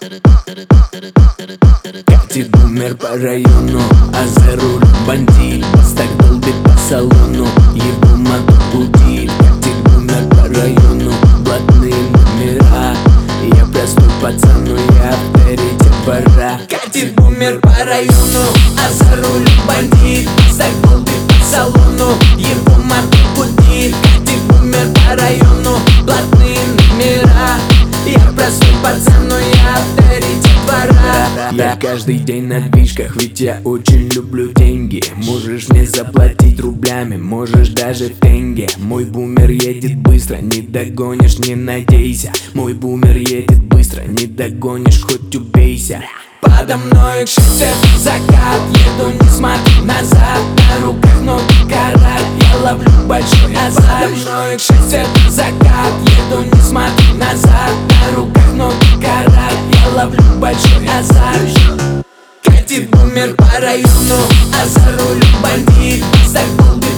Катит бумер по району, а за руль бандит. Бас так долбит по салону, его мотор гудит. Катит бумер по району, блатные номера. Я простой пацан, но я авторитет двора. Катит бумер по району, а за руль бандит. Бас так долбит по салону, его мотор гудит. Катит бумер по району, блатные номера. Я простой пацан, но я авторитет двора. Я каждый день на движках, ведь я очень люблю деньги. Можешь мне заплатить рублями, можешь даже в тенге. Мой бумер едет быстро, не догонишь, не надейся. Мой бумер едет быстро, не догонишь, хоть убейся. Подо мной шестер закат, еду, не смотри назад. На руках ноги карат, я ловлю большой азарт. Подо мной шестер закат, еду, не смотри назад. На руках ноги карат, я ловлю большой азарт. Катит бумер по району, а за рулем бандит. Бас так долбит